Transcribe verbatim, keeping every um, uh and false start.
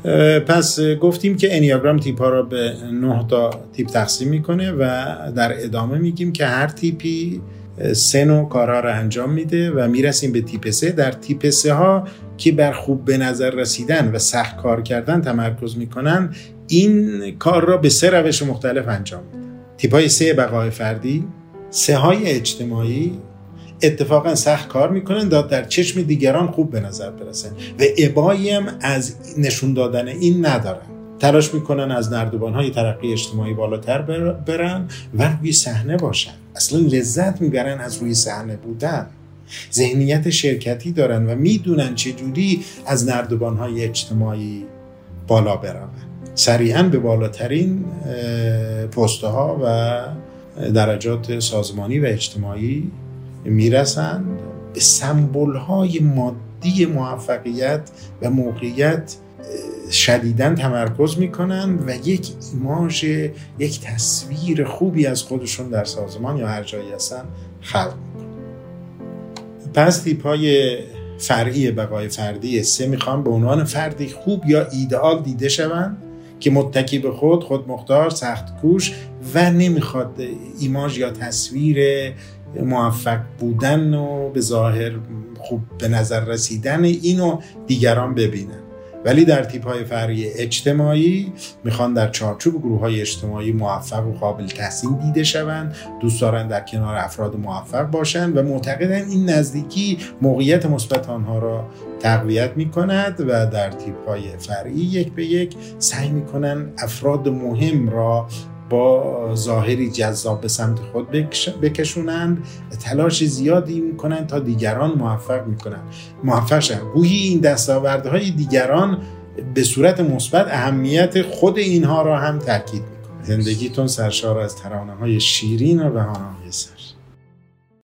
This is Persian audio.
پس گفتیم که انیاگرام تیپ ها را به نه تا تیپ تقسیم میکنه و در ادامه میگیم که هر تیپی سه نوع کارها را انجام میده و میرسیم به تیپ سه. در تیپ سه ها که بر خوب به نظر رسیدن و سخت کار کردن تمرکز میکنن، این کار را به سه روش مختلف انجام میده. تیپ های سه بقای فردی، سه های اجتماعی، اتفاقا سخت کار میکنن تا در چشم دیگران خوب به نظر برسن و ابایی هم از نشون دادن این ندارن. تلاش میکنن از نردبان‌های ترقی اجتماعی بالاتر برن و روی صحنه باشن. اصلا لذت میبرن از روی صحنه بودن. ذهنیت شرکتی دارن و میدونن چجوری از نردبان‌های اجتماعی بالا برن. سریعا به بالاترین پست‌ها و درجات سازمانی و اجتماعی میرسن. به سمبول‌های مادی موفقیت و موقعیت شدیداً تمرکز میکنن و یک ایماژ، یک تصویر خوبی از خودشون در سازمان یا هر جایی هستن خلق میکنن. پس تیپ‌های فرعی بقای فردی سه میخوان به عنوان فردی خوب یا ایدئال دیده شوند که متکی به خود، خودمختار، سخت کوش و نمیخواد ایماژ یا تصویر موفق بودن و به ظاهر خوب به نظر رسیدن اینو دیگران ببینن. ولی در تیپ‌های فرعی اجتماعی میخوان در چارچوب گروه‌های اجتماعی موفق و قابل تحسین دیده شوند، دوست دارن در کنار افراد موفق باشند و معتقدن این نزدیکی موقعیت مثبت آنها را تقویت میکند و در تیپ‌های فرعی یک به یک سعی میکنن افراد مهم را با ظاهری جذاب به سمت خود بکشونند و تلاش زیادی میکنند تا دیگران موفق میکنند موفق شوند. گویی این دستاوردهای دیگران به صورت مثبت اهمیت خود اینها را هم تاکید میکنه. زندگیتون سرشار از ترانه‌های شیرین و بهانه‌های سر.